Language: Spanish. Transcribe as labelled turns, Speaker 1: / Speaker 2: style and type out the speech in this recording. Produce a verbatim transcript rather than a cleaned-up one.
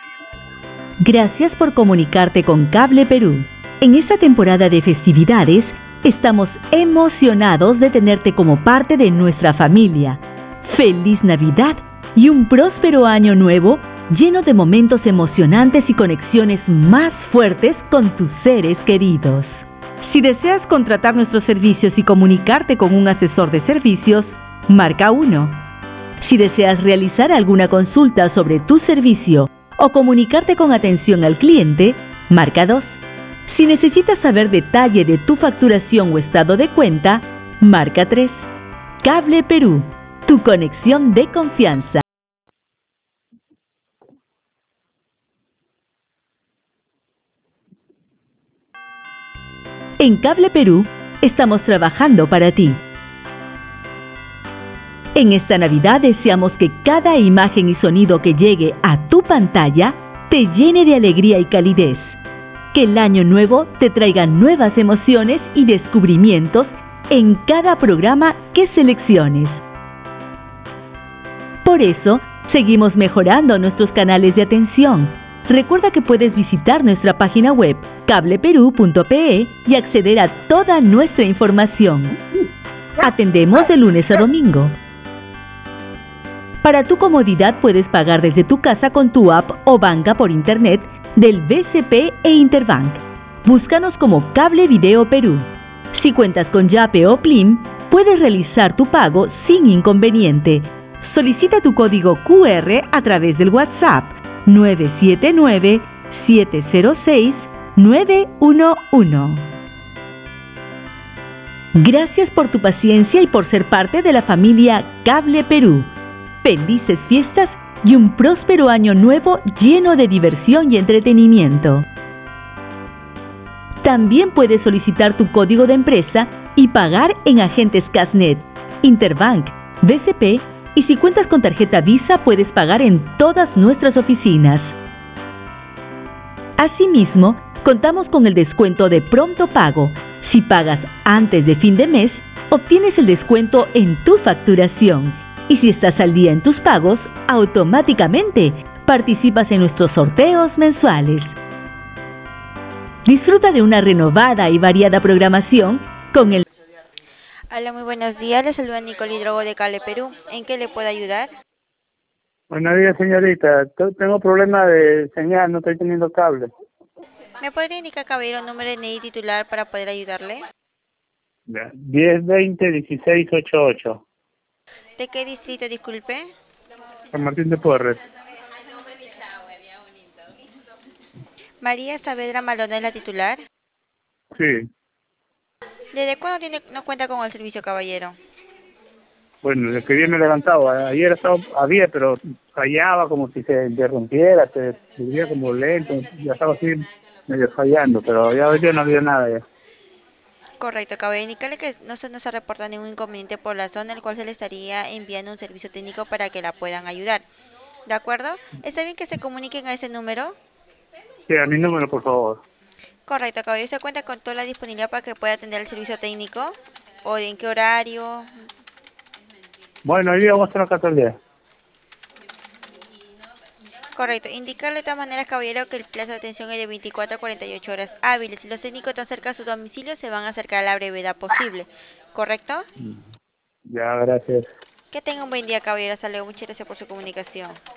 Speaker 1: Gracias por comunicarte con Cable Perú. En esta temporada de festividades, estamos emocionados de tenerte como parte de nuestra familia. ¡Feliz Navidad y un próspero año nuevo lleno de momentos emocionantes y conexiones más fuertes con tus seres queridos! Si deseas contratar nuestros servicios y comunicarte con un asesor de servicios, marca uno. Si deseas realizar alguna consulta sobre tu servicio o comunicarte con atención al cliente, marca dos. Si necesitas saber detalle de tu facturación o estado de cuenta, marca tres. Cable Perú, tu conexión de confianza. En Cable Perú, estamos trabajando para ti. En esta Navidad deseamos que cada imagen y sonido que llegue a tu pantalla te llene de alegría y calidez. Que el año nuevo te traiga nuevas emociones y descubrimientos en cada programa que selecciones. Por eso, seguimos mejorando nuestros canales de atención. Recuerda que puedes visitar nuestra página web cable perú punto pe y acceder a toda nuestra información. Atendemos de lunes a domingo. Para tu comodidad puedes pagar desde tu casa con tu app o banca por internet del B C P e Interbank. Búscanos como Cable Video Perú. Si cuentas con Yape o Plim, puedes realizar tu pago sin inconveniente. Solicita tu código Q R a través del WhatsApp nueve siete nueve, siete cero seis, nueve uno uno. Gracias por tu paciencia y por ser parte de la familia Cable Perú. Felices fiestas y un próspero año nuevo lleno de diversión y entretenimiento. También puedes solicitar tu código de empresa y pagar en agentes Casnet, Interbank, B C P y si cuentas con tarjeta Visa puedes pagar en todas nuestras oficinas. Asimismo, contamos con el descuento de pronto pago. Si pagas antes de fin de mes, obtienes el descuento en tu facturación. Y si estás al día en tus pagos, automáticamente participas en nuestros sorteos mensuales. Disfruta de una renovada y variada programación con el...
Speaker 2: Hola, muy buenos días. Les saluda Nicole Hidrogo de Cable Perú. ¿En qué le puedo ayudar?
Speaker 3: Buenos días, señorita. T- Tengo problema de señal, no estoy teniendo cable.
Speaker 2: ¿Me podría indicar, caballero, el número de N I titular para poder ayudarle?
Speaker 3: Ya. diez veinte dieciséis ochenta y ocho.
Speaker 2: ¿De qué distrito, disculpe?
Speaker 3: San Martín de Porres.
Speaker 2: María Saavedra Malona es la titular.
Speaker 3: Sí.
Speaker 2: ¿Desde cuándo tiene, no cuenta con el servicio, caballero?
Speaker 3: Bueno, desde que bien me levantaba. Ayer estaba, había, pero fallaba como si se interrumpiera, se subía como lento. Ya estaba así medio fallando, pero ya hoy día no había nada ya.
Speaker 2: Correcto, caballero. Indicarle que no se nos ha reportado ningún inconveniente por la zona, el cual se le estaría enviando un servicio técnico para que la puedan ayudar. ¿De acuerdo? ¿Está bien que se comuniquen a ese número?
Speaker 3: Sí, a mi número, por favor.
Speaker 2: Correcto, caballero. ¿Se cuenta con toda la disponibilidad para que pueda atender el servicio técnico? ¿O en qué horario?
Speaker 3: Bueno, hoy día vamos a estar acá todo el día.
Speaker 2: Correcto. Indicarle de todas maneras, caballero, que el plazo de atención es de veinticuatro a cuarenta y ocho horas hábiles. Si los técnicos están cerca de su domicilio, se van a acercar a la brevedad posible. ¿Correcto?
Speaker 3: Ya, gracias.
Speaker 2: Que tenga un buen día, caballero. Hasta luego. Muchas gracias por su comunicación.